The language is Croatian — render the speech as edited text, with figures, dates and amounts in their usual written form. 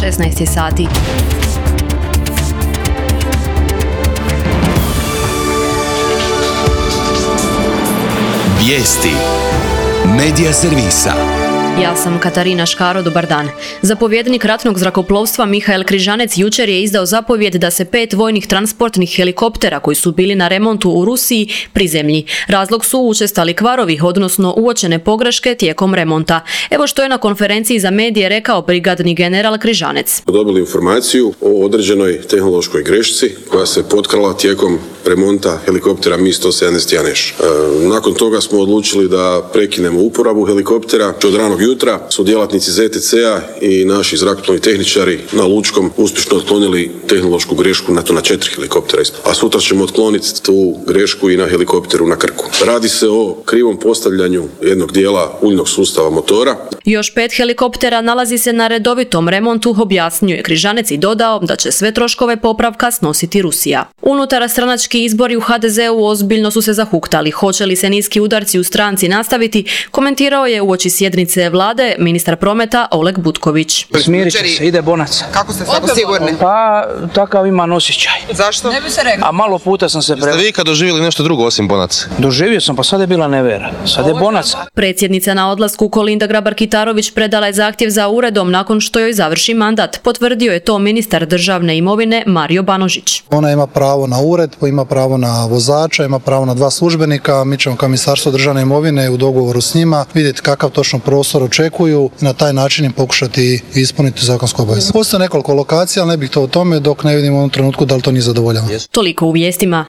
16 sati. Vijesti Medija servisa. Ja sam Katarina Škaro, dobar dan. Zapovjednik ratnog zrakoplovstva Mihael Križanec jučer je izdao zapovjed da se 5 vojnih transportnih helikoptera koji su bili na remontu u Rusiji prizemlji. Razlog su učestali kvarovi, odnosno uočene pogreške tijekom remonta. Evo što je na konferenciji za medije rekao brigadni general Križanec. Dobili informaciju o određenoj tehnološkoj grešci koja se potkrala tijekom remonta helikoptera Mi-171Š. Nakon toga smo odlučili da prekinemo uporabu helikoptera. Od ranog jutra su djelatnici ZTC-a i naši zrakoplovni tehničari na Lučkom uspješno otklonili tehnološku grešku na 4 helikoptera. A sutra ćemo otkloniti tu grešku i na helikopteru na Krku. Radi se o krivom postavljanju jednog dijela uljnog sustava motora. Još 5 helikoptera nalazi se na redovitom remontu, objasnio je Križanec i dodao da će sve troškove popravka snositi Rusija. Unutarstranački izbori u HDZ-u ozbiljno su se zahuktali. Hoće li se niski udarci u stranci nastaviti, komentirao je uoči sjednice vlade ministar prometa Oleg Butković. Smirit će se, ide bonac. Kako ste tako sigurni? Pa, takav imam osjećaj. Zašto? Ne bi se rekao. A malo puta sam se Jeste vi ikad doživjeli nešto drugo osim bonac? Doživio sam, pa sad je bila nevera. Sad je bonac. Predsjednica na odlasku Kolinda Grabar-Kitarović predala je zahtjev za uredom nakon što joj završi mandat. Potvrdio je to ministar državne imovine Mario Banožić. Ona ima pravo na ured, ima pravo na vozača, ima pravo na 2 službenika. Mi ćemo kao Ministarstvo državne imovine u dogovoru s njima vidjeti kakav točno prostor očekuju i na taj način im pokušati ispuniti zakonsku obavezu. Postoje nekoliko lokacija, ali ne bih to o tome dok ne vidimo u ovom trenutku da li to nije zadovoljava. Toliko u vijestima.